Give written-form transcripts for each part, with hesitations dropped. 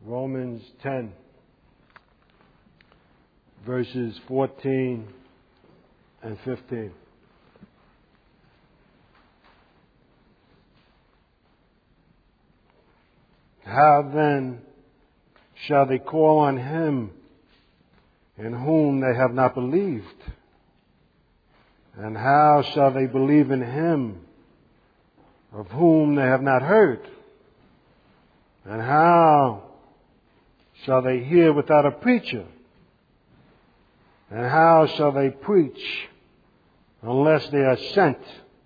Romans 10, verses 14 and 15. How then shall they call on him in whom they have not believed? And how shall they believe in him of whom they have not heard? And how shall they hear without a preacher? And how shall they preach unless they are sent?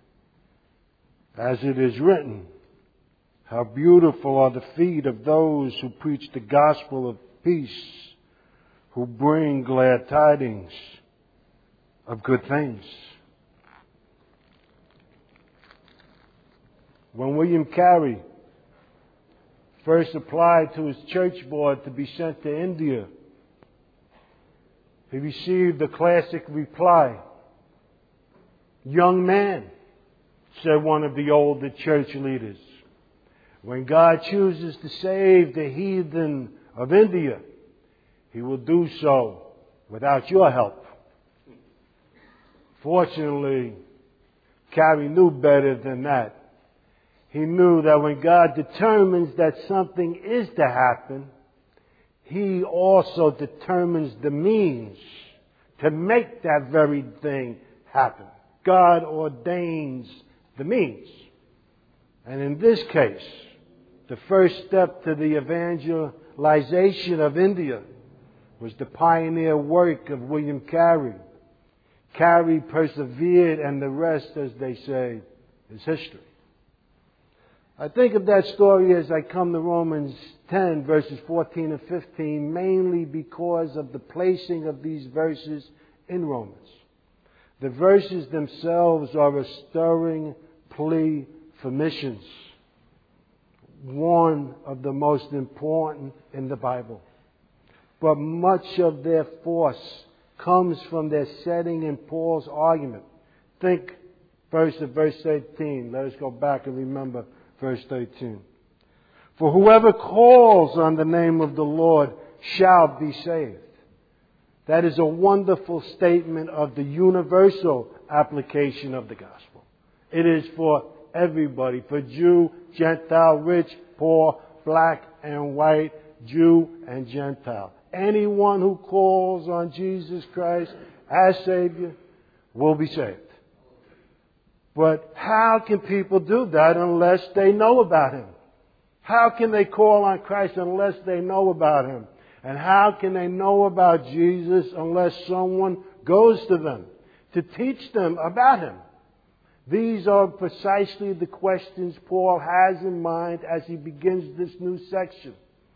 As it is written, how beautiful are the feet of those who preach the gospel of peace, who bring glad tidings of good things. When William Carey first applied to his church board to be sent to India, he received the classic reply. "Young man," said one of the older church leaders, "when God chooses to save the heathen of India, He will do so without your help." Fortunately, Carey knew better than that. He knew that when God determines that something is to happen, He also determines the means to make that very thing happen. God ordains the means. And in this case, the first step to the evangelization of India was the pioneer work of William Carey. Carey persevered, and the rest, as they say, is history. I think of that story as I come to Romans 10, verses 14 and 15, mainly because of the placing of these verses in Romans. The verses themselves are a stirring plea for missions, one of the most important in the Bible. But much of their force comes from their setting in Paul's argument. Think first of verse 13. Let us go back and remember verse 13. For whoever calls on the name of the Lord shall be saved. That is a wonderful statement of the universal application of the gospel. It is for everybody, for Jew, Gentile, rich, poor, black and white, Jew and Gentile. Anyone who calls on Jesus Christ as Savior will be saved. But how can people do that unless they know about Him? How can they call on Christ unless they know about Him? And how can they know about Jesus unless someone goes to them to teach them about Him? These are precisely the questions Paul has in mind as he begins this new section.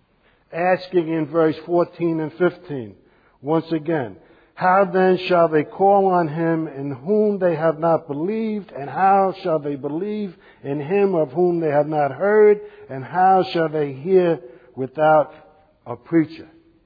Asking in verse 14 and 15, once again, how then shall they call on Him in whom they have not believed? And how shall they believe in Him of whom they have not heard? And how shall they hear without a preacher?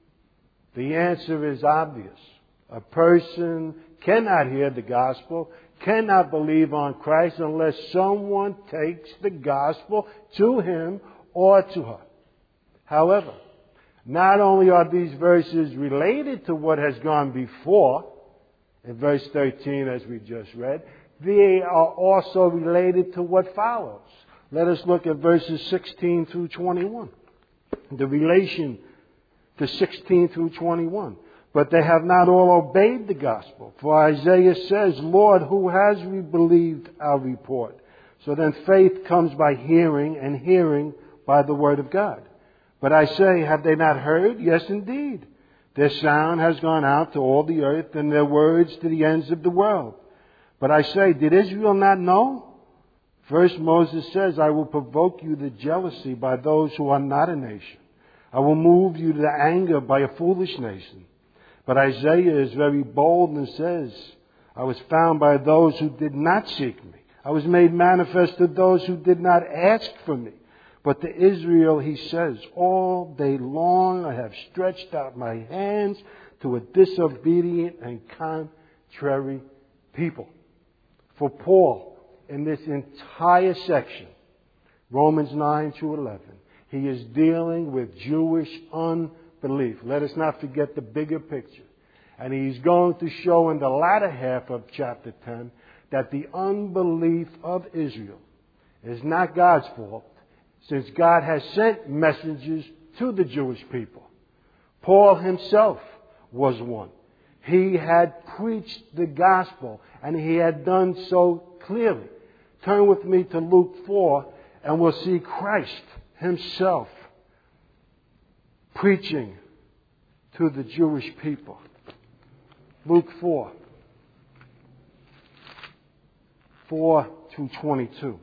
The answer is obvious. A person cannot hear the gospel, cannot believe on Christ unless someone takes the gospel to him or to her. However, not only are these verses related to what has gone before, in verse 13 as we just read, they are also related to what follows. Let us look at verses 16 through 21. The relation to 16 through 21. But they have not all obeyed the gospel. For Isaiah says, Lord, who has believed our report? So then faith comes by hearing, and hearing by the word of God. But I say, have they not heard? Yes, indeed. Their sound has gone out to all the earth, and their words to the ends of the world. But I say, did Israel not know? First Moses says, I will provoke you to jealousy by those who are not a nation. I will move you to anger by a foolish nation. But Isaiah is very bold and says, I was found by those who did not seek me. I was made manifest to those who did not ask for me. But to Israel he says, all day long I have stretched out my hands to a disobedient and contrary people. For Paul, in this entire section, Romans 9 to 11, He is dealing with Jewish unbelief. Let us not forget the bigger picture. And he's going to show in the latter half of chapter 10 that the unbelief of Israel is not God's fault, since God has sent messengers to the Jewish people. Paul himself was one. He had preached the gospel, and he had done so clearly. Turn with me to Luke 4, and we'll see Christ himself preaching to the Jewish people. Luke 4, 4-22.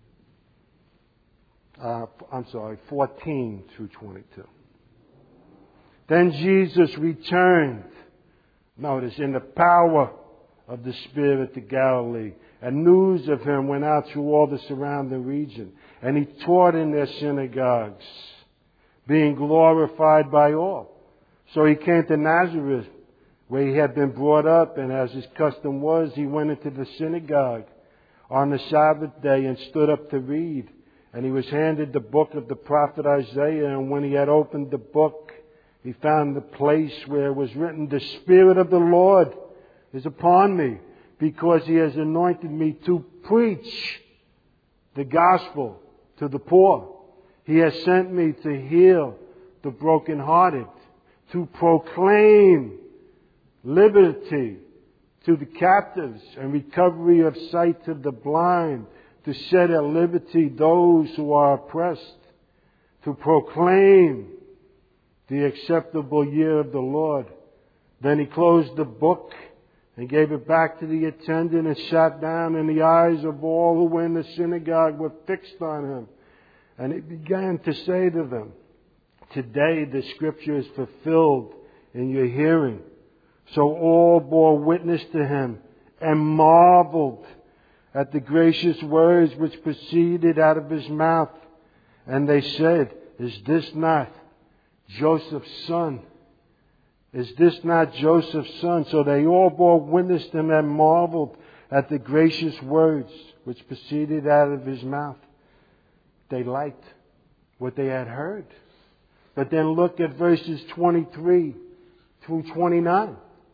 14-22. Then Jesus returned, notice, in the power of the Spirit to Galilee, and news of him went out through all the surrounding region. And he taught in their synagogues, being glorified by all. So he came to Nazareth, where he had been brought up, and as his custom was, he went into the synagogue on the Sabbath day and stood up to read. And he was handed the book of the prophet Isaiah, and when he had opened the book, he found the place where it was written, "The Spirit of the Lord is upon me, because he has anointed me to preach the gospel to the poor. He has sent me to heal the brokenhearted, to proclaim liberty to the captives and recovery of sight to the blind, to set at liberty those who are oppressed, to proclaim the acceptable year of the Lord." Then he closed the book and gave it back to the attendant and sat down, and the eyes of all who were in the synagogue were fixed on him. And he began to say to them, "Today the scripture is fulfilled in your hearing." So all bore witness to him and marveled at the gracious words which proceeded out of his mouth. And they said, "Is this not Joseph's son? Is this not Joseph's son?" So they all bore witness to him and marveled at the gracious words which proceeded out of his mouth. They liked what they had heard. But then look at verses 23 through 29.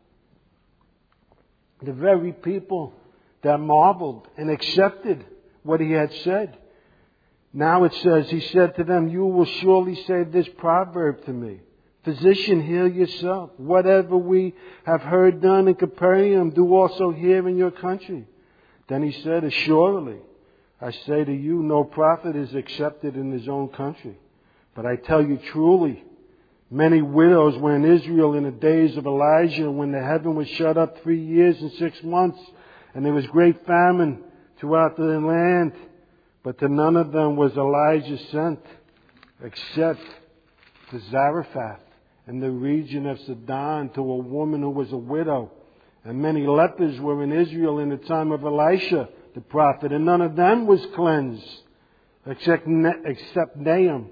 The very people that marveled and accepted what he had said. Now it says, he said to them, "You will surely say this proverb to me, 'Physician, heal yourself. Whatever we have heard done in Capernaum, do also here in your country.' Then he said, 'Assuredly, I say to you, no prophet is accepted in his own country. But I tell you truly, many widows were in Israel in the days of Elijah, when the heaven was shut up 3 years and 6 months, and there was great famine throughout the land. But to none of them was Elijah sent, except to Zarephath in the region of Sidon, to a woman who was a widow. And many lepers were in Israel in the time of Elisha the prophet, and none of them was cleansed, except Naaman,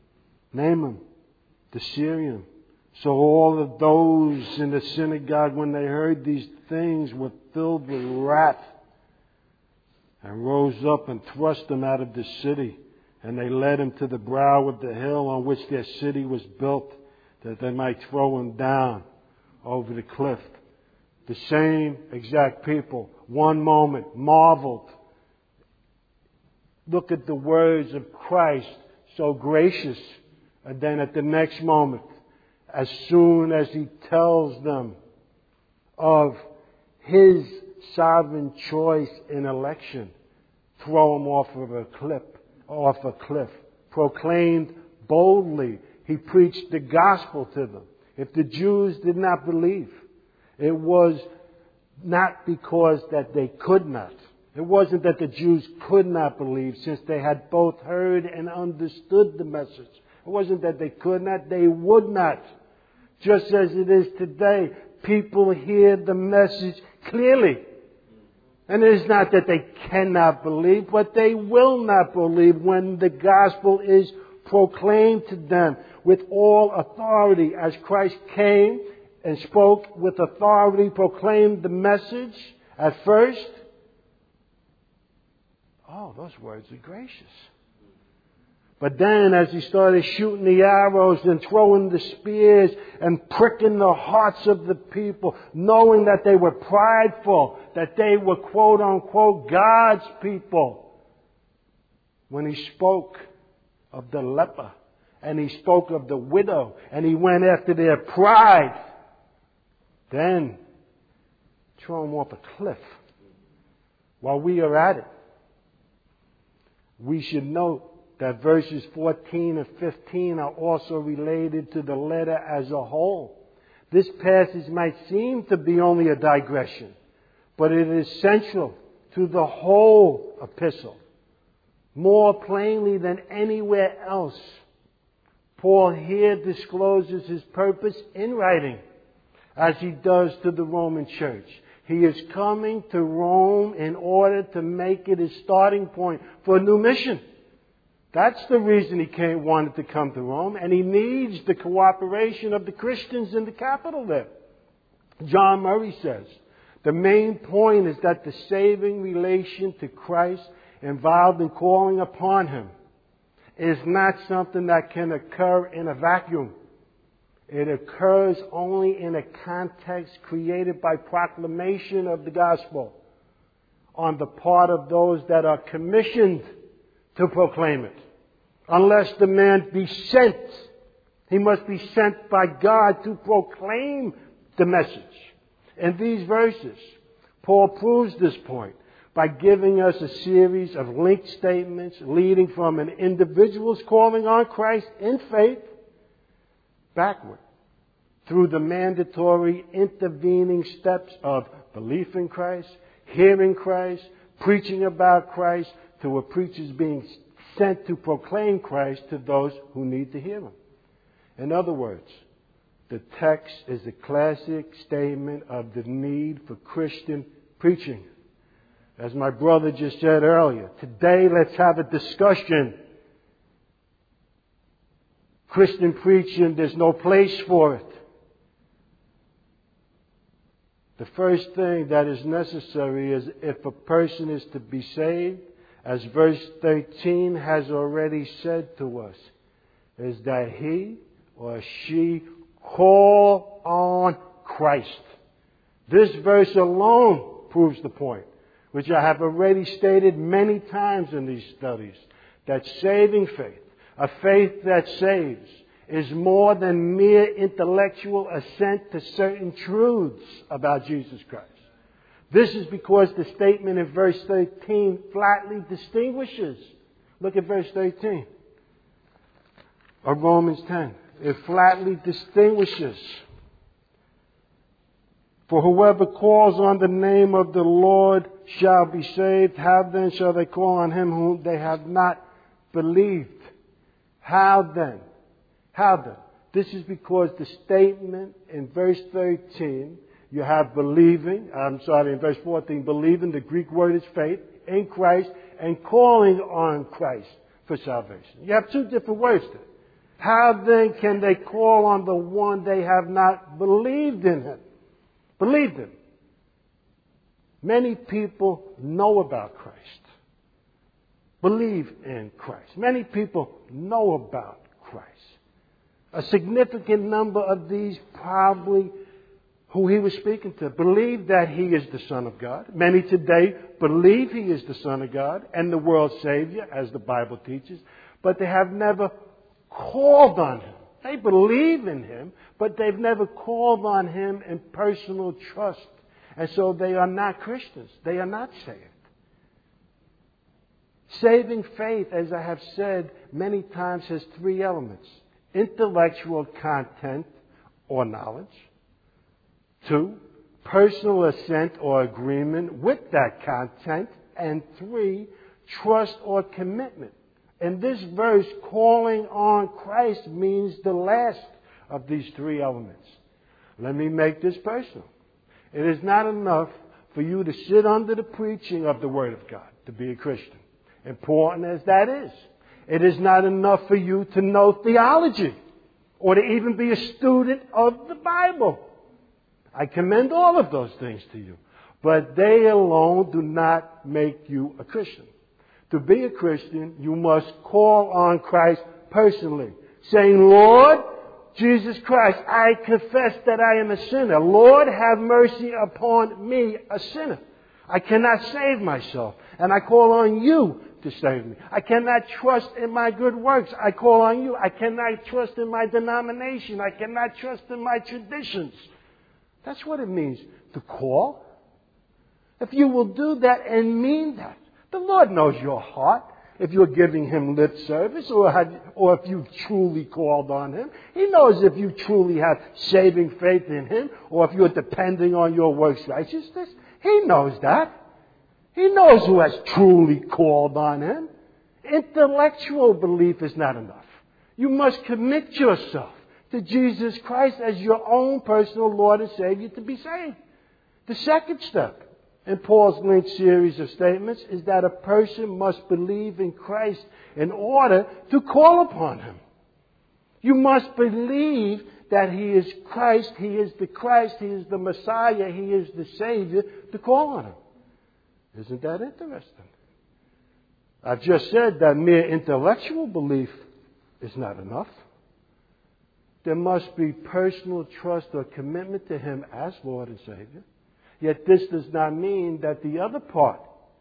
the Syrian. So all of those in the synagogue, when they heard these things, were filled with wrath, and rose up and thrust him out of the city. And they led him to the brow of the hill on which their city was built, that they might throw him down over the cliff. The same exact people, one moment, marveled. Look at the words of Christ, so gracious. And then at the next moment, as soon as he tells them of his sovereign choice in election, throw him off a cliff. Proclaimed boldly. He preached the gospel to them. If the Jews did not believe, it was not because that they could not. It wasn't that the Jews could not believe, since they had both heard and understood the message. It wasn't that they could not, they would not. Just as it is today, people hear the message clearly. And it is not that they cannot believe, but they will not believe when the gospel is proclaimed to them with all authority, as Christ came and spoke with authority, proclaimed the message at first. Oh, those words are gracious. But then as he started shooting the arrows and throwing the spears and pricking the hearts of the people, knowing that they were prideful, that they were quote unquote God's people, when he spoke of the leper and he spoke of the widow and he went after their pride, then throw them off a cliff. While we are at it, we should note that verses 14 and 15 are also related to the letter as a whole. This passage might seem to be only a digression, but it is central to the whole epistle. More plainly than anywhere else, Paul here discloses his purpose in writing, as he does to the Roman church. He is coming to Rome in order to make it his starting point for a new mission. That's the reason he wanted to come to Rome, and he needs the cooperation of the Christians in the capital there. John Murray says, the main point is that the saving relation to Christ involved in calling upon Him is not something that can occur in a vacuum. It occurs only in a context created by proclamation of the gospel on the part of those that are commissioned to proclaim it. Unless the man be sent, he must be sent by God to proclaim the message. In these verses, Paul proves this point by giving us a series of linked statements leading from an individual's calling on Christ in faith backward through the mandatory intervening steps of belief in Christ, hearing Christ, preaching about Christ, to a preacher's being sent to proclaim Christ to those who need to hear Him. In other words, the text is a classic statement of the need for Christian preaching. As my brother just said earlier, today let's have a discussion. Christian preaching, there's no place for it. The first thing that is necessary is if a person is to be saved, as verse 13 has already said to us, is that he or she call on Christ. This verse alone proves the point, which I have already stated many times in these studies, that saving faith, a faith that saves, is more than mere intellectual assent to certain truths about Jesus Christ. This is because the statement in verse 13 flatly distinguishes. Look at verse 13 of Romans 10. It flatly distinguishes. For whoever calls on the name of the Lord shall be saved. How then shall they call on Him whom they have not believed? How then? How then? This is because the statement in verse 13, you have in verse 14, believing, the Greek word is faith, in Christ, and calling on Christ for salvation. You have two different words there. How then can they call on the one they have not believed in Him? Believed Him. Many people know about Christ. Believe in Christ. Many people know about Christ. A significant number of these probably who he was speaking to believe that He is the Son of God. Many today believe He is the Son of God and the world's Savior, as the Bible teaches, but they have never called on Him. They believe in Him, but they've never called on Him in personal trust. And so they are not Christians. They are not saved. Saving faith, as I have said many times, has three elements. Intellectual content or knowledge. 2, personal assent or agreement with that content. And 3, trust or commitment. In this verse, calling on Christ means the last of these three elements. Let me make this personal. It is not enough for you to sit under the preaching of the Word of God to be a Christian, important as that is. It is not enough for you to know theology or to even be a student of the Bible. I commend all of those things to you. But they alone do not make you a Christian. To be a Christian, you must call on Christ personally, saying, Lord Jesus Christ, I confess that I am a sinner. Lord, have mercy upon me, a sinner. I cannot save myself, and I call on you to save me. I cannot trust in my good works. I call on you. I cannot trust in my denomination. I cannot trust in my traditions. That's what it means to call. If you will do that and mean that, the Lord knows your heart. If you're giving Him lip service or if you've truly called on Him. He knows if you truly have saving faith in Him or if you're depending on your works righteousness. He knows that. He knows who has truly called on Him. Intellectual belief is not enough. You must commit yourself to Jesus Christ as your own personal Lord and Savior to be saved. The second step in Paul's linked series of statements is that a person must believe in Christ in order to call upon Him. You must believe that He is Christ, He is the Messiah, He is the Savior to call on Him. Isn't that interesting? I've just said that mere intellectual belief is not enough. There must be personal trust or commitment to Him as Lord and Savior. Yet this does not mean that the other part,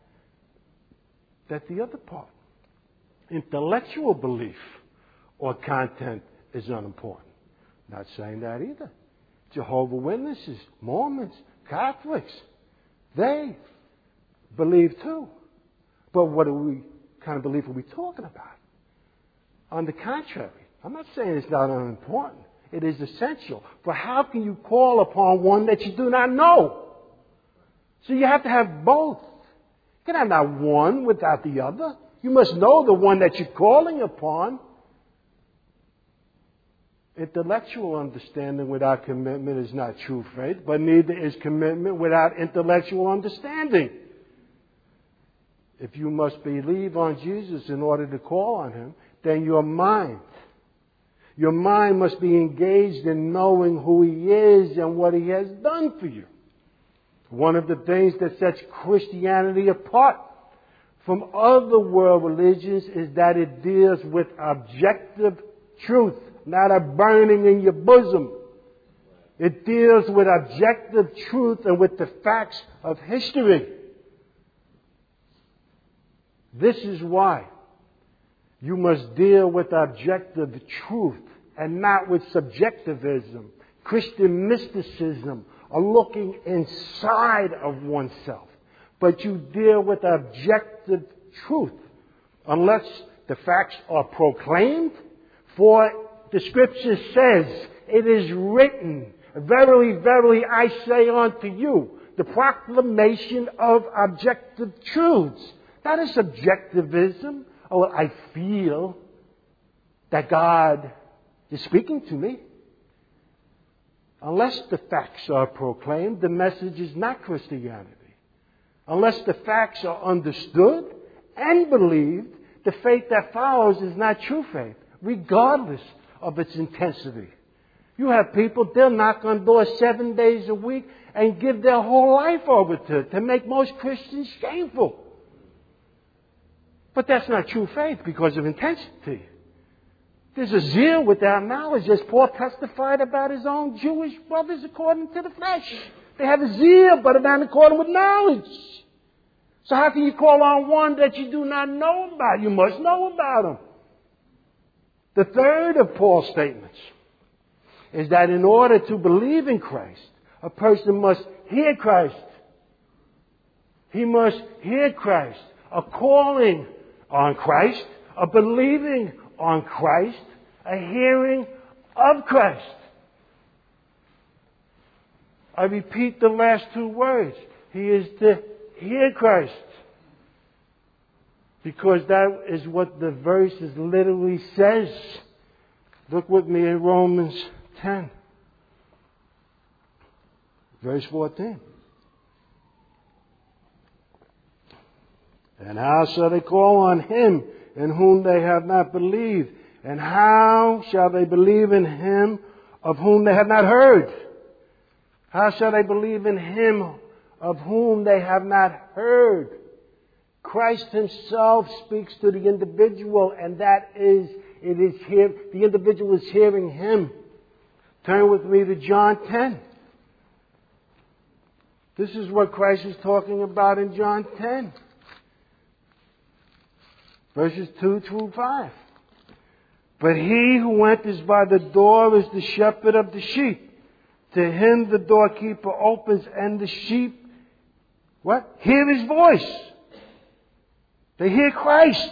intellectual belief or content is unimportant. Not saying that either. Jehovah's Witnesses, Mormons, Catholics, they believe too. But what kind of belief are we talking about? On the contrary, I'm not saying it's not unimportant. It is essential. For how can you call upon one that you do not know? So you have to have both. You can have not one without the other. You must know the one that you're calling upon. Intellectual understanding without commitment is not true faith, but neither is commitment without intellectual understanding. If you must believe on Jesus in order to call on Him, then your mind must be engaged in knowing who He is and what He has done for you. One of the things that sets Christianity apart from other world religions is that it deals with objective truth, not a burning in your bosom. It deals with objective truth and with the facts of history. This is why you must deal with objective truth and not with subjectivism, Christian mysticism, or looking inside of oneself. But you deal with objective truth. Unless the facts are proclaimed, for the Scripture says, it is written, verily, verily, I say unto you, the proclamation of objective truths. That is subjectivism. Oh, I feel that God is speaking to me. Unless the facts are proclaimed, the message is not Christianity. Unless the facts are understood and believed, the faith that follows is not true faith, regardless of its intensity. You have people, they'll knock on doors 7 days a week and give their whole life over to make most Christians shameful. But that's not true faith because of intensity. There's a zeal without knowledge, as Paul testified about his own Jewish brothers according to the flesh. They have a zeal, but not according with knowledge. So how can you call on one that you do not know about? You must know about him. The third of Paul's statements is that in order to believe in Christ, a person must hear Christ. He must hear Christ. A calling on Christ, a believing on Christ, a hearing of Christ. I repeat the last two words. He is to hear Christ. Because that is what the verse literally says. Look with me in Romans 10. Verse 14. And how shall they call on Him in whom they have not believed? And how shall they believe in Him of whom they have not heard? How shall they believe in Him of whom they have not heard? Christ himself speaks to the individual, and the individual is hearing him. Turn with me to John 10. This is what Christ is talking about in John 10. Verses 2 through 5. But he who enters by the door is the shepherd of the sheep. To him the doorkeeper opens, and the sheep, what? Hear his voice. They hear Christ.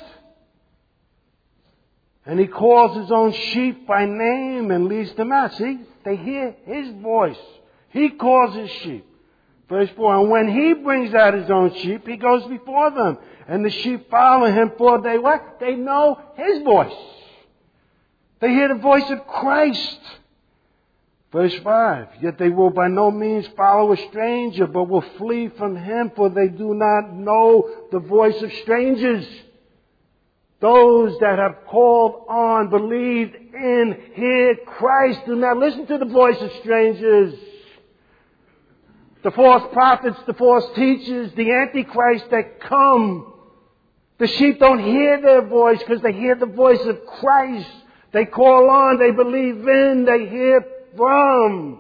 And he calls his own sheep by name and leads them out. See? They hear his voice. He calls his sheep. Verse 4, and when he brings out his own sheep, he goes before them. And the sheep follow him, for they what? They know his voice. They hear the voice of Christ. Verse 5, yet they will by no means follow a stranger, but will flee from him, for they do not know the voice of strangers. Those that have called on, believed in, hear Christ, do not listen to the voice of strangers. The false prophets, the false teachers, the Antichrist that come. The sheep don't hear their voice because they hear the voice of Christ. They call on, they believe in, they hear from.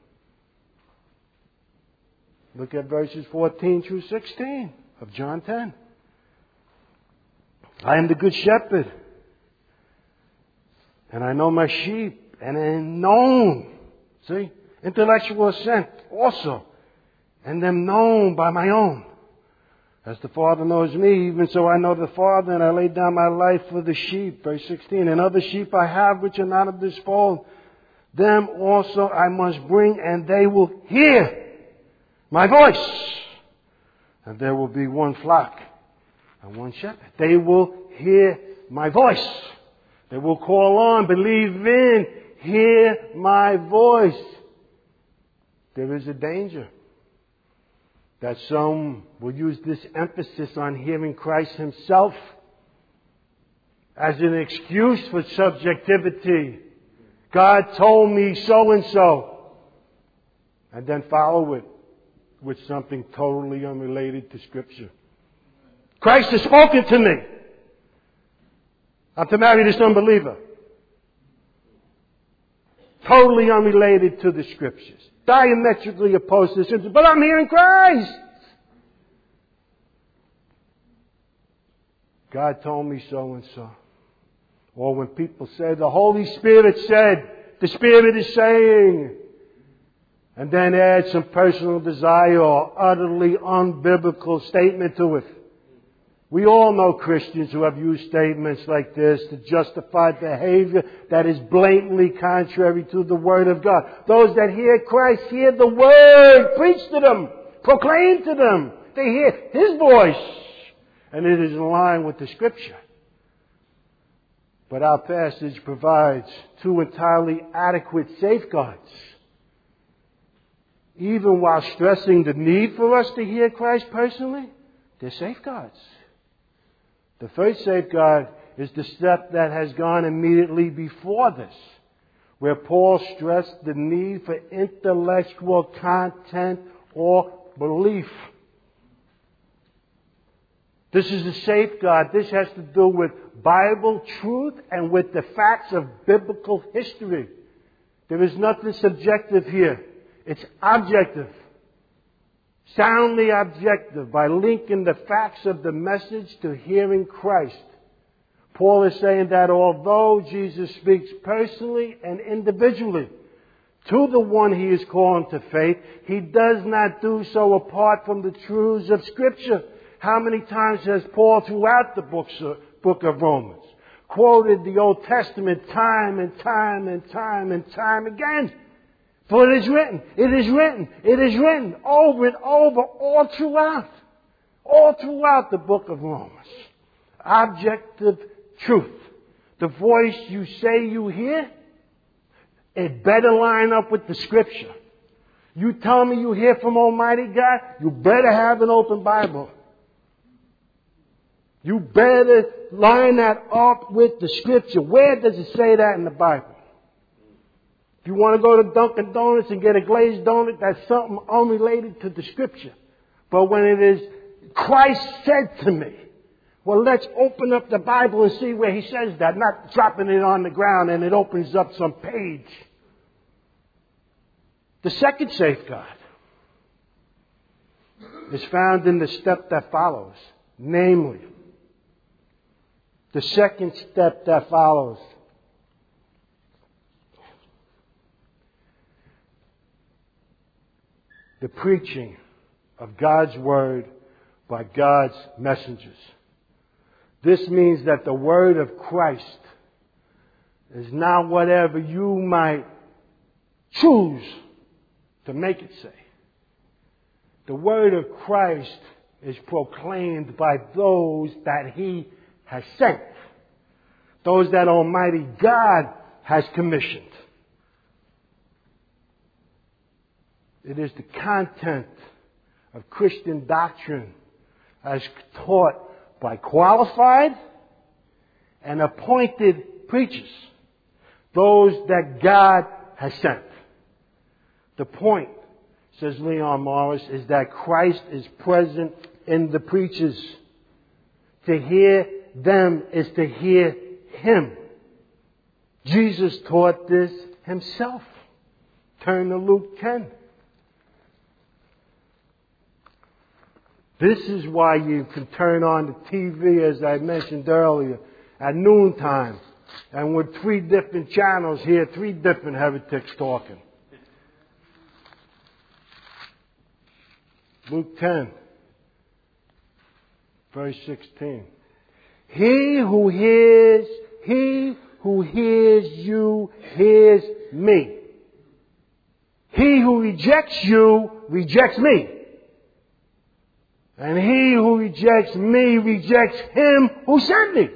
Look at verses 14 through 16 of John 10. I am the good shepherd, and I know my sheep, and am known. See? Intellectual assent also. And am known by my own. As the Father knows me, even so I know the Father, and I lay down my life for the sheep. Verse 16. And other sheep I have which are not of this fold. Them also I must bring, and they will hear my voice. And there will be one flock and one shepherd. They will hear my voice. They will call on, believe in, hear my voice. There is a danger that some will use this emphasis on hearing Christ himself as an excuse for subjectivity. God told me so and so. And then follow it with something totally unrelated to Scripture. Christ has spoken to me. I'm to marry this unbeliever. Totally unrelated to the Scriptures. Diametrically opposed to the Scriptures. But I'm hearing Christ. God told me so and so. Or when people say, the Holy Spirit said, the Spirit is saying, and then add some personal desire or utterly unbiblical statement to it. We all know Christians who have used statements like this to justify behavior that is blatantly contrary to the Word of God. Those that hear Christ hear the Word preached to them, proclaimed to them. They hear His voice, and it is in line with the Scripture. But our passage provides two entirely adequate safeguards. Even while stressing the need for us to hear Christ personally, they're safeguards. The first safeguard is the step that has gone immediately before this, where Paul stressed the need for intellectual content or belief. This is a safeguard. This has to do with Bible truth and with the facts of biblical history. There is nothing subjective here. It's objective. Soundly objective by linking the facts of the message to hearing Christ. Paul is saying that although Jesus speaks personally and individually to the one he is calling to faith, he does not do so apart from the truths of Scripture. How many times has Paul throughout the book of Romans quoted the Old Testament time and time and time and time again? For it is written, it is written, it is written over and over all throughout the book of Romans. Objective truth. The voice you say you hear, it better line up with the Scripture. You tell me you hear from Almighty God, you better have an open Bible. You better line that up with the Scripture. Where does it say that in the Bible? If you want to go to Dunkin' Donuts and get a glazed donut, that's something unrelated to the Scripture. But when it is Christ said to me, Well, let's open up the Bible and see where he says that, not dropping it on the ground and it opens up some page. The second safeguard is found in the step that follows. Namely, the second step that follows. The preaching of God's Word by God's messengers. This means that the Word of Christ is not whatever you might choose to make it say. The Word of Christ is proclaimed by those that He has sent. Those that Almighty God has commissioned. It is the content of Christian doctrine as taught by qualified and appointed preachers. Those that God has sent. The point, says Leon Morris, is that Christ is present in the preachers. To hear them is to hear Him. Jesus taught this Himself. Turn to Luke 10. This is why you can turn on the TV, as I mentioned earlier, at noontime. And with 3 different channels hear 3 different heretics talking. Luke 10, verse 16. He who hears you hears me. He who rejects you rejects me. And he who rejects me rejects him who sent me.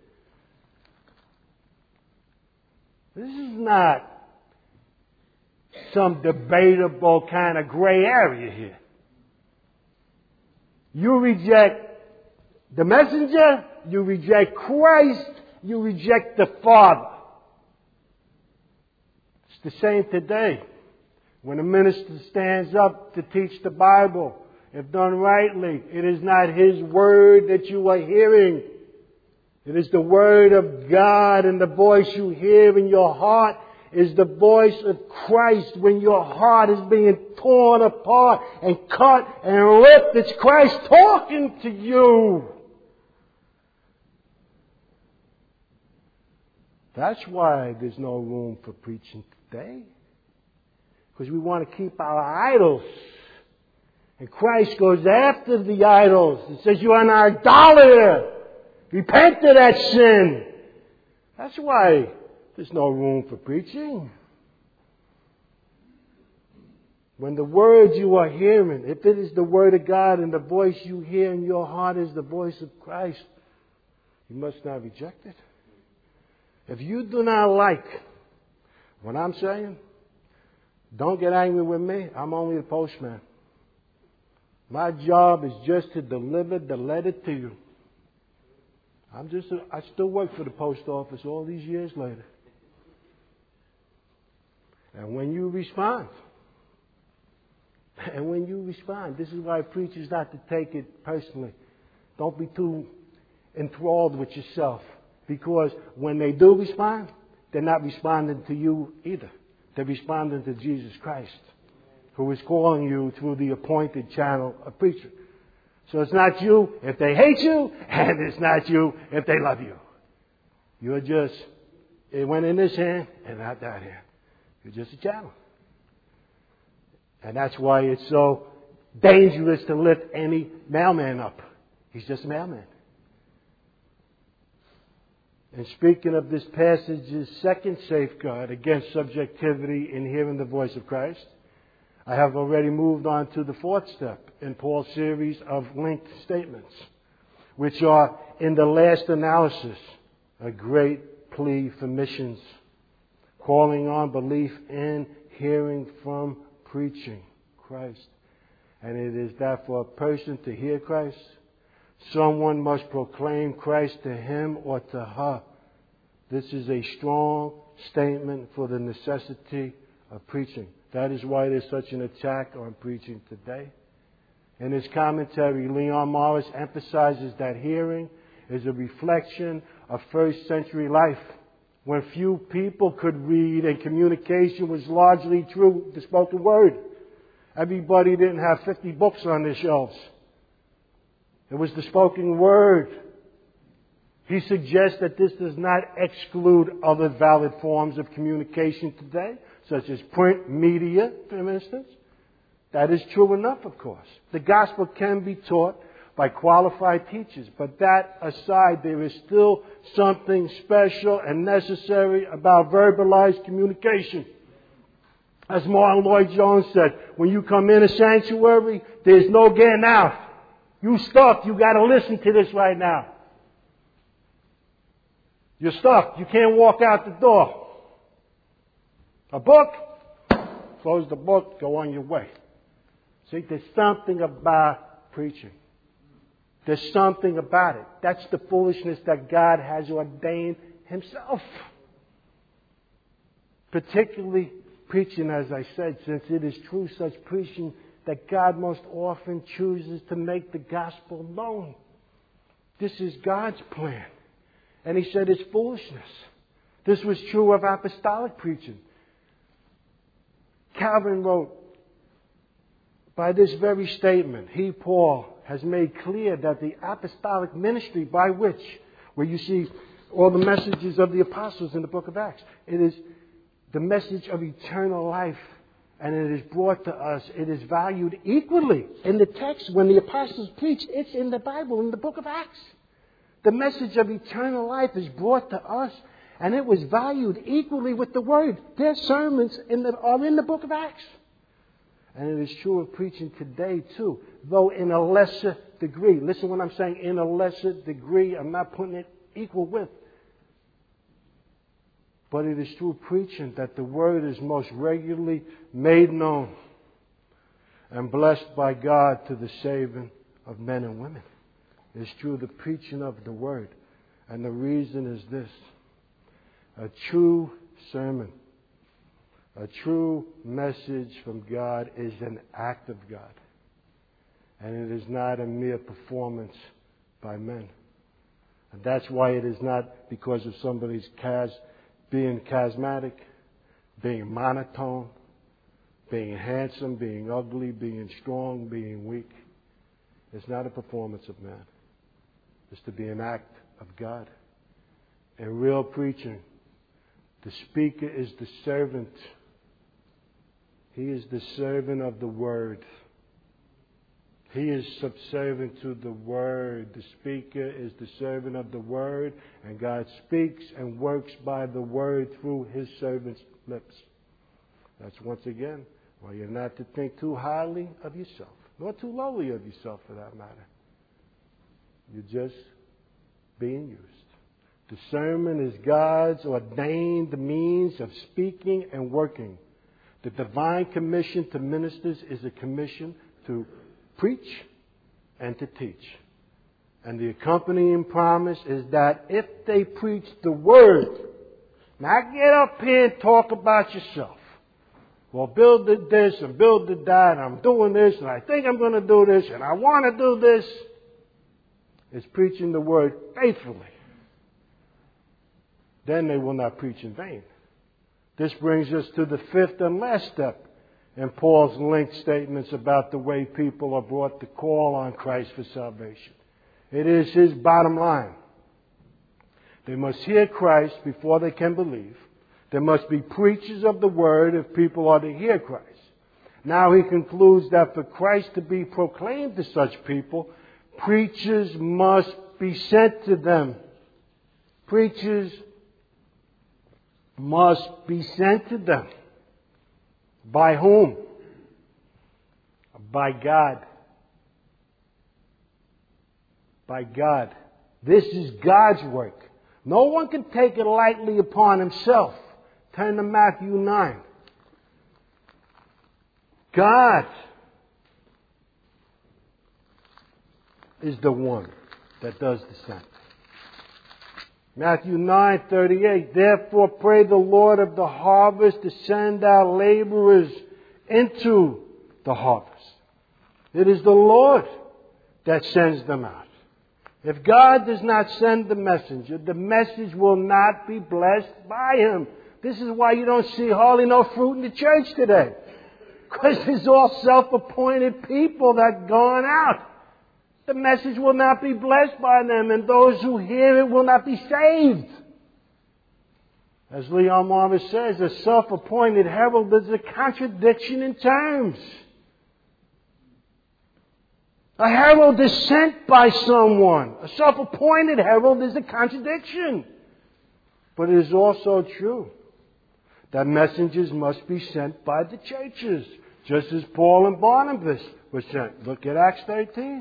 This is not some debatable kind of gray area here. You reject the messenger, you reject Christ, you reject the Father. It's the same today. When a minister stands up to teach the Bible, if done rightly, it is not his word that you are hearing. It is the word of God, and the voice you hear in your heart is the voice of Christ. When your heart is being torn apart and cut and ripped, it's Christ talking to you. That's why there's no room for preaching today. Because we want to keep our idols. And Christ goes after the idols. He says, you are an idolater. Repent of that sin. That's why there's no room for preaching. When the words you are hearing, if it is the Word of God and the voice you hear in your heart is the voice of Christ, you must not reject it. If you do not like what I'm saying, don't get angry with me. I'm only the postman. My job is just to deliver the letter to you. I still work for the post office all these years later. And when you respond, this is why preachers not to take it personally. Don't be too enthralled with yourself. Because when they do respond, they're not responding to you either. They're responding to Jesus Christ, who is calling you through the appointed channel of preacher. So it's not you if they hate you, and it's not you if they love you. You're just, it went in this hand and not that hand. You're just a channel. And that's why it's so dangerous to lift any mailman up. He's just a mailman. And speaking of this passage's second safeguard against subjectivity in hearing the voice of Christ, I have already moved on to the 4th step in Paul's series of linked statements, which are, in the last analysis, a great plea for missions, calling on belief in hearing from preaching Christ. And it is that for a person to hear Christ, someone must proclaim Christ to him or to her. This is a strong statement for the necessity of preaching. That is why there's such an attack on preaching today. In his commentary, Leon Morris emphasizes that hearing is a reflection of first century life, when few people could read and communication was largely through the spoken word. Everybody didn't have 50 books on their shelves. It was the spoken word. He suggests that this does not exclude other valid forms of communication today, such as print media, for instance. That is true enough, of course. The gospel can be taught by qualified teachers, but that aside, there is still something special and necessary about verbalized communication. As Martin Lloyd-Jones said, when you come in a sanctuary, there's no getting out. You stuck. You got to listen to this right now. You're stuck. You can't walk out the door. A book, close the book, go on your way. See, there's something about preaching. There's something about it. That's the foolishness that God has ordained Himself. Particularly preaching, as I said, since it is through such preaching that God most often chooses to make the gospel known. This is God's plan. And He said it's foolishness. This was true of apostolic preaching. Calvin wrote, by this very statement, he, Paul, has made clear that the apostolic ministry by which, where you see all the messages of the apostles in the book of Acts, it is the message of eternal life, and it is brought to us. It is valued equally. In the text, when the apostles preached, it's in the Bible, in the book of Acts. The message of eternal life is brought to us, and it was valued equally with the Word. Their sermons are in the book of Acts. And it is true of preaching today, too, though in a lesser degree. Listen what I'm saying, in a lesser degree. I'm not putting it equal with. But it is through preaching that the Word is most regularly made known and blessed by God to the saving of men and women. It's through the preaching of the Word. And the reason is this. A true sermon, a true message from God is an act of God. And it is not a mere performance by men. And that's why it is not because of somebody's being charismatic, being monotone, being handsome, being ugly, being strong, being weak. It's not a performance of man. It's to be an act of God. In real preaching, the speaker is the servant. He is the servant of the Word. He is subservient to the Word. The speaker is the servant of the Word, and God speaks and works by the Word through His servant's lips. That's once again why you're not to think too highly of yourself, nor too lowly of yourself for that matter. You're just being used. The sermon is God's ordained means of speaking and working. The divine commission to ministers is a commission to preach and to teach. And the accompanying promise is that if they preach the Word, not get up here and talk about yourself. Well, build this and build that, and I'm doing this, and I think I'm going to do this, and I want to do this. It's preaching the Word faithfully. Then they will not preach in vain. This brings us to the fifth and last step in Paul's linked statements about the way people are brought to call on Christ for salvation. It is his bottom line. They must hear Christ before they can believe. There must be preachers of the Word if people are to hear Christ. Now he concludes that for Christ to be proclaimed to such people, preachers must be sent to them. Preachers must be sent to them. By whom? By God. By God. This is God's work. No one can take it lightly upon himself. Turn to Matthew 9. God is the one that does the sending. Matthew 9:38. Therefore pray the Lord of the harvest to send out laborers into the harvest. It is the Lord that sends them out. If God does not send the messenger, the message will not be blessed by him. This is why you don't see hardly no fruit in the church today. Because there's all self-appointed people that are gone out. The message will not be blessed by them, and those who hear it will not be saved. As Leon Morris says, a self-appointed herald is a contradiction in terms. A herald is sent by someone. A self-appointed herald is a contradiction. But it is also true that messengers must be sent by the churches, just as Paul and Barnabas were sent. Look at Acts 13.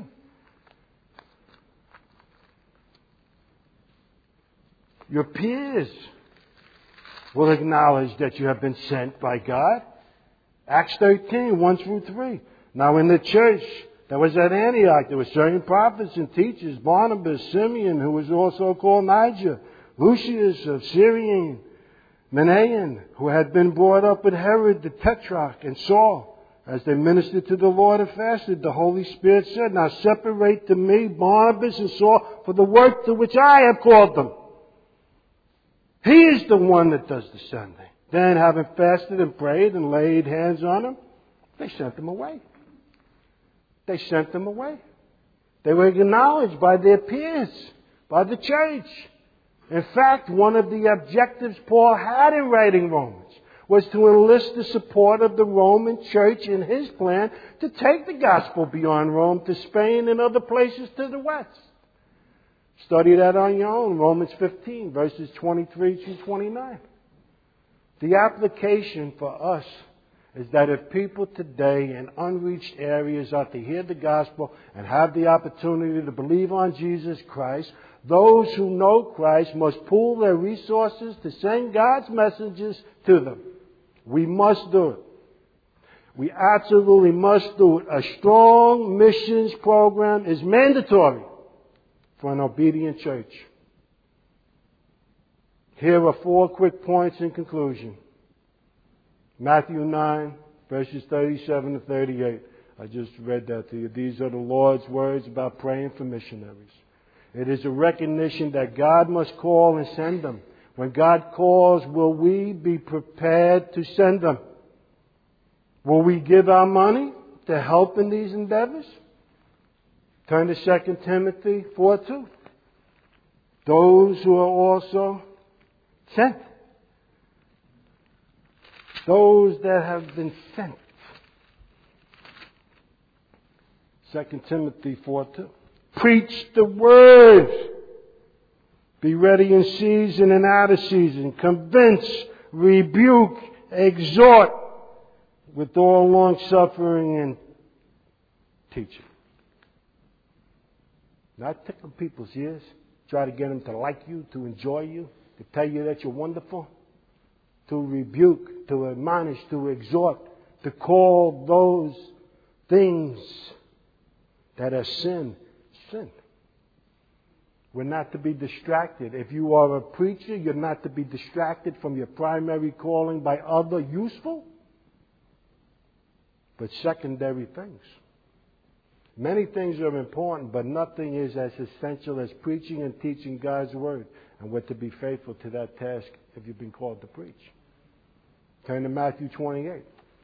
Your peers will acknowledge that you have been sent by God. Acts 13, 1 through 3. Now in the church that was at Antioch, there were certain prophets and teachers, Barnabas, Simeon, who was also called Niger, Lucius of Syrian, Manaen, who had been brought up with Herod the Tetrarch, and Saul. As they ministered to the Lord and fasted, the Holy Spirit said, now separate to me Barnabas and Saul for the work to which I have called them. He is the one that does the sending. Then, having fasted and prayed and laid hands on them, they sent them away. They sent them away. They were acknowledged by their peers, by the church. In fact, one of the objectives Paul had in writing Romans was to enlist the support of the Roman church in his plan to take the gospel beyond Rome to Spain and other places to the west. Study that on your own, Romans 15, verses 23 through 29. The application for us is that if people today in unreached areas are to hear the gospel and have the opportunity to believe on Jesus Christ, those who know Christ must pool their resources to send God's messages to them. We must do it. We absolutely must do it. A strong missions program is mandatory for an obedient church. Here are 4 quick points in conclusion. Matthew 9, verses 37 to 38. I just read that to you. These are the Lord's words about praying for missionaries. It is a recognition that God must call and send them. When God calls, will we be prepared to send them? Will we give our money to help in these endeavors? Turn to 2 Timothy 4:2. Those who are also sent. Those that have been sent. 2 Timothy 4:2. Preach the word. Be ready in season and out of season. Convince, rebuke, exhort with all long suffering and teaching. Not tickle people's ears. Try to get them to like you, to enjoy you, to tell you that you're wonderful. To rebuke, to admonish, to exhort, to call those things that are sin. We're not to be distracted. If you are a preacher, you're not to be distracted from your primary calling by other useful but secondary things. Many things are important, but nothing is as essential as preaching and teaching God's Word. And we're to be faithful to that task if you've been called to preach. Turn to Matthew 28.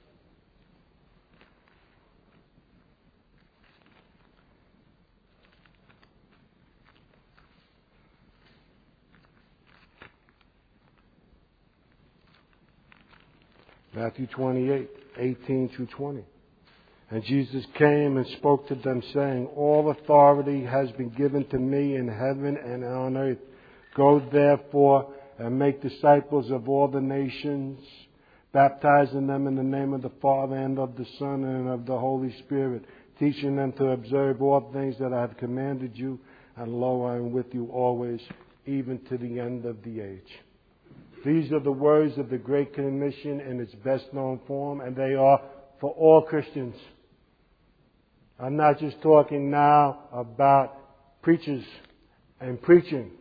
Matthew 28, 18 through 20. And Jesus came and spoke to them, saying, all authority has been given to me in heaven and on earth. Go therefore and make disciples of all the nations, baptizing them in the name of the Father and of the Son and of the Holy Spirit, teaching them to observe all things that I have commanded you. And lo, I am with you always, even to the end of the age. These are the words of the Great Commission in its best known form, and they are for all Christians. I'm not just talking now about preachers and preaching.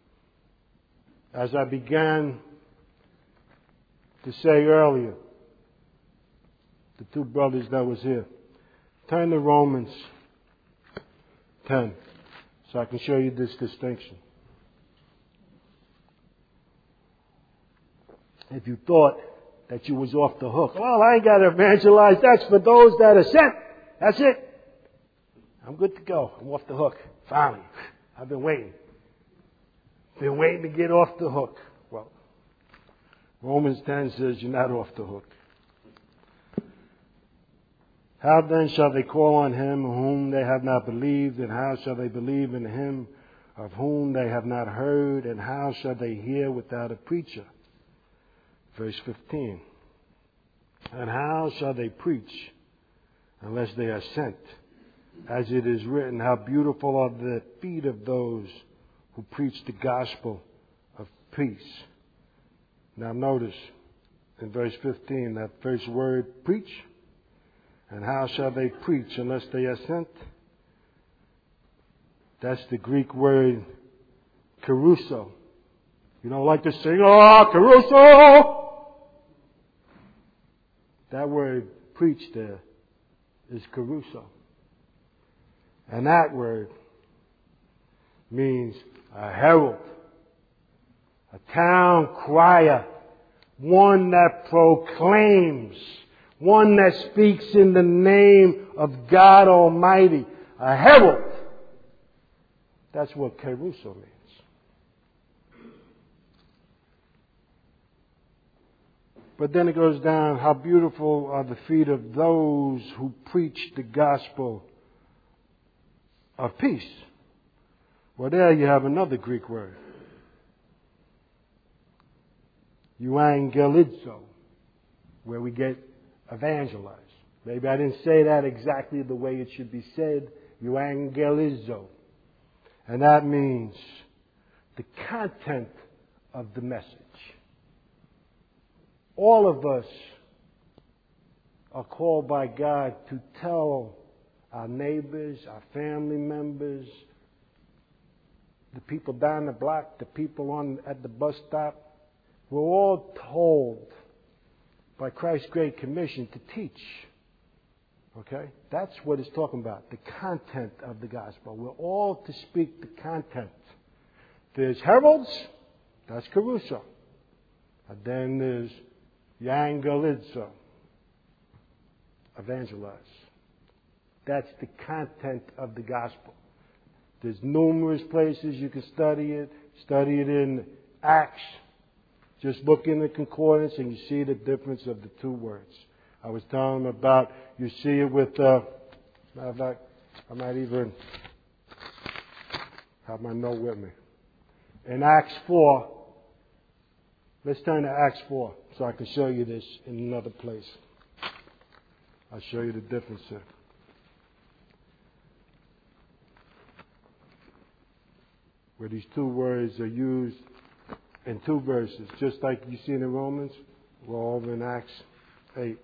As I began to say earlier, the 2 brothers that was here, turn to Romans 10. So I can show you this distinction. If you thought that you was off the hook, well, I ain't got to evangelize. That's for those that are sent. That's it. I'm good to go. I'm off the hook. Finally. I've been waiting. Been waiting to get off the hook. Well, Romans 10 says you're not off the hook. How then shall they call on him whom they have not believed? And how shall they believe in him of whom they have not heard? And how shall they hear without a preacher? Verse 15. And how shall they preach unless they are sent? As it is written, how beautiful are the feet of those who preach the gospel of peace. Now notice in verse 15, that first word, preach. And how shall they preach unless they are sent? That's the Greek word, kerusso. You don't like to sing, oh, kerusso! That word, preach, there is kerusso. And that word means a herald, a town crier, one that proclaims, one that speaks in the name of God Almighty, a herald. That's what kerusso means. But then it goes down, how beautiful are the feet of those who preach the gospel of peace. Well, there you have another Greek word. Euangelizo, where we get evangelize. Maybe I didn't say that exactly the way it should be said. Euangelizo. And that means the content of the message. All of us are called by God to tell our neighbors, our family members, the people down the block, the people at the bus stop. We're all told by Christ's Great Commission to teach. Okay? That's what it's talking about, the content of the gospel. We're all to speak the content. There's heralds, that's kerusso. And then there's euangelizo, evangelize. That's the content of the gospel. There's numerous places you can study it. Study it in Acts. Just look in the concordance and you see the difference of the two words. I was telling them about, you see it with, I might even have my note with me. In Acts 4, let's turn to Acts 4 so I can show you this in another place. I'll show you the difference here. Where these two words are used in two verses, just like you see in Romans. We're over in Acts 8.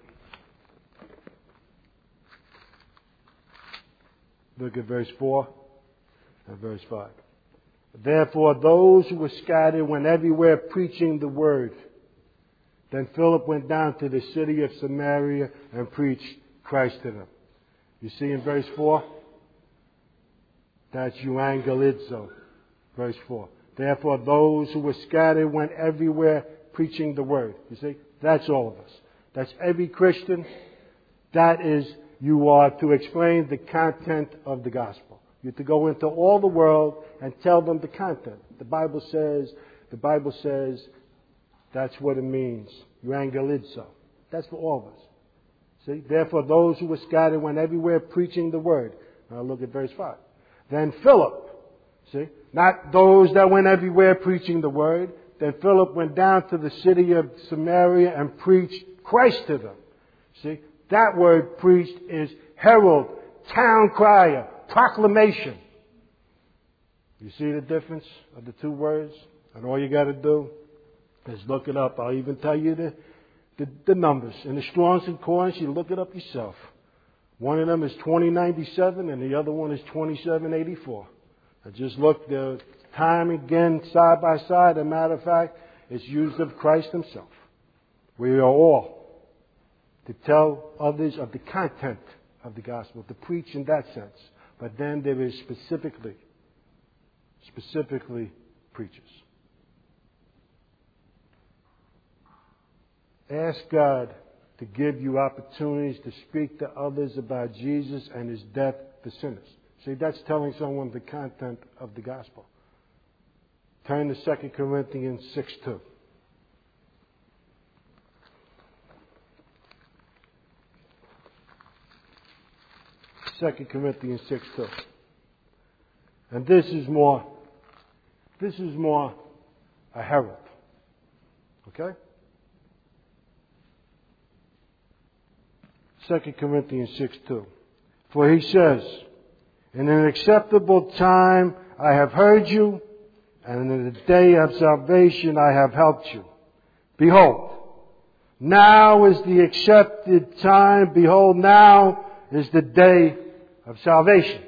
Look at verse 4 and verse 5. Therefore, those who were scattered went everywhere preaching the word. Then Philip went down to the city of Samaria and preached Christ to them. You see in verse 4? That's euangelizo. Verse 4. Therefore, those who were scattered went everywhere preaching the word. You see? That's all of us. That's every Christian. That is, you are to explain the content of the gospel. You're to go into all the world and tell them the content. The Bible says that's what it means. Euangelizo. That's for all of us. See? Therefore, those who were scattered went everywhere preaching the word. Now look at verse 5. Then Philip, see? Not those that went everywhere preaching the word. Then Philip went down to the city of Samaria and preached Christ to them. See? That word preached is herald, town crier, proclamation. You see the difference of the two words? And all you got to do is look it up. I'll even tell you the numbers. In the Strong's Concordance, you look it up yourself. One of them is 2097 and the other one is 2784. I just looked the time again side by side. As a matter of fact, it's used of Christ himself. We are all to tell others of the content of the gospel, to preach in that sense. But then there is specifically specifically preachers. Ask God to give you opportunities to speak to others about Jesus and His death for sinners. See, that's telling someone the content of the gospel. Turn to 2 Corinthians 6:2. 2 Corinthians 6:2. And this is more a herald. Okay? 2 Corinthians 6:2. For he says, in an acceptable time I have heard you, and in the day of salvation I have helped you. Behold, now is the accepted time. Behold, now is the day of salvation.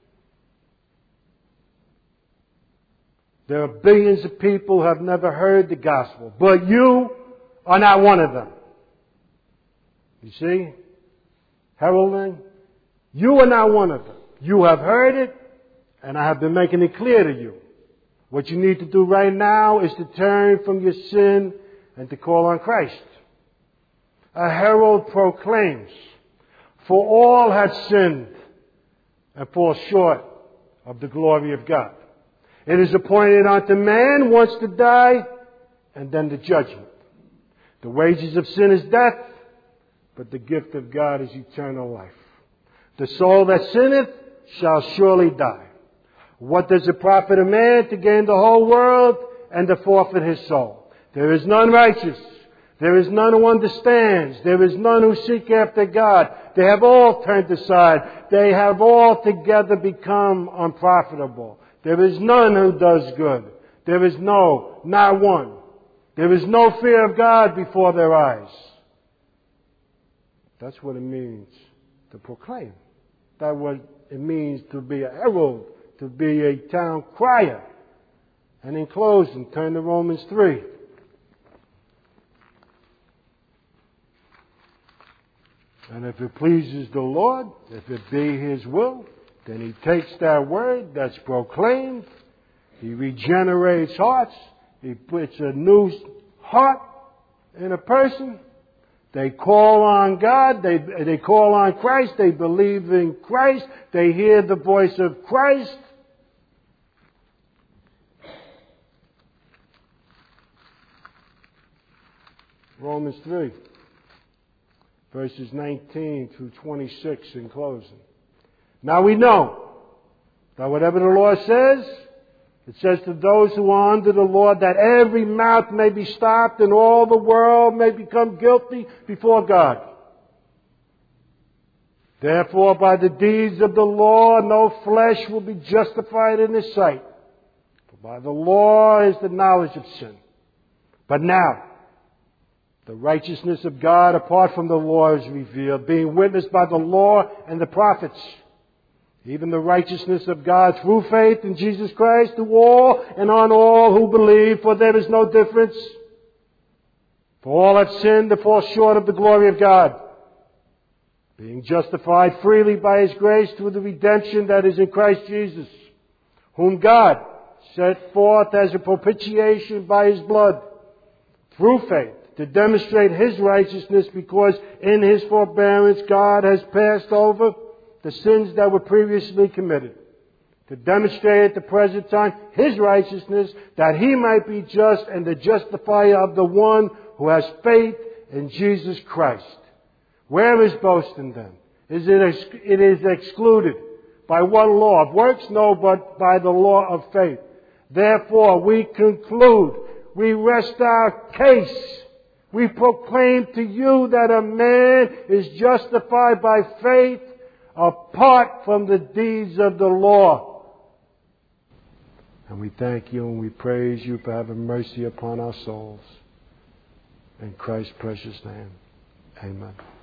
There are billions of people who have never heard the gospel, but you are not one of them. You see? Heralding, you are not one of them. You have heard it, and I have been making it clear to you. What you need to do right now is to turn from your sin and to call on Christ. A herald proclaims, for all have sinned and fall short of the glory of God. It is appointed unto man once to die, and then the judgment. The wages of sin is death, but the gift of God is eternal life. The soul that sinneth shall surely die. What does it profit a man to gain the whole world and to forfeit his soul? There is none righteous. There is none who understands. There is none who seek after God. They have all turned aside. They have all together become unprofitable. There is none who does good. There is not one. There is no fear of God before their eyes. That's what it means to proclaim. That's what it means to be a herald, to be a town crier. And in closing, turn to Romans 3. And if it pleases the Lord, if it be His will, then He takes that word that's proclaimed, He regenerates hearts, He puts a new heart in a person. They call on God, they call on Christ, they believe in Christ, they hear the voice of Christ. Romans 3, verses 19 through 26 in closing. Now we know that whatever the law says, it says to those who are under the law that every mouth may be stopped and all the world may become guilty before God. Therefore, by the deeds of the law, no flesh will be justified in His sight. For by the law is the knowledge of sin. But now, the righteousness of God apart from the law is revealed, being witnessed by the law and the prophets. Even the righteousness of God through faith in Jesus Christ to all and on all who believe, for there is no difference. For all have sinned and fall short of the glory of God, being justified freely by His grace through the redemption that is in Christ Jesus, whom God set forth as a propitiation by His blood, through faith, to demonstrate His righteousness, because in His forbearance God has passed over the sins that were previously committed, to demonstrate at the present time His righteousness, that He might be just and the justifier of the one who has faith in Jesus Christ. Where is boasting then? It is excluded. By what law? Of works? No, but by the law of faith. Therefore, we conclude, we rest our case. We proclaim to you that a man is justified by faith apart from the deeds of the law. And we thank you and we praise you for having mercy upon our souls. In Christ's precious name, amen.